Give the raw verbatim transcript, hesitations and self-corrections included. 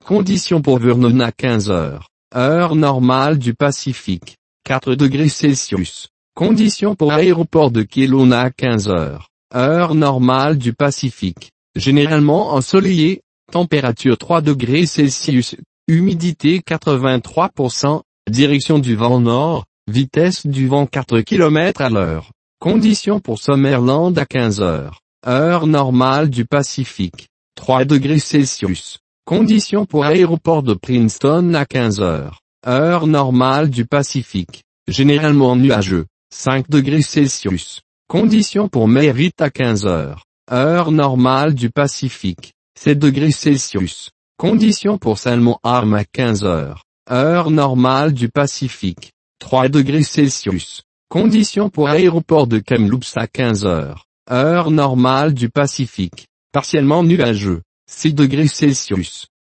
Conditions pour Vernon à quinze heures. Heure normale du Pacifique. quatre degrés Celsius. Conditions pour Aéroport de Kelowna à quinze heures. Heure normale du Pacifique. Généralement ensoleillé. Température trois degrés Celsius. Humidité quatre-vingt-trois pour cent. Direction du vent nord. Vitesse du vent quatre kilomètres à l'heure. Conditions pour Summerland à quinze heures. Heure normale du Pacifique. trois degrés Celsius. Conditions pour Aéroport de Princeton à quinze heures. Heure normale du Pacifique. Généralement nuageux. cinq degrés Celsius. Conditions pour Merritt à quinze heures. Heure normale du Pacifique. sept degrés Celsius. Conditions pour Salmon Arm à quinze heures. Heure normale du Pacifique. trois degrés Celsius. Conditions pour Aéroport de Kamloops à quinze heures. Heure normale du Pacifique. Partiellement nuageux. six degrés Celsius.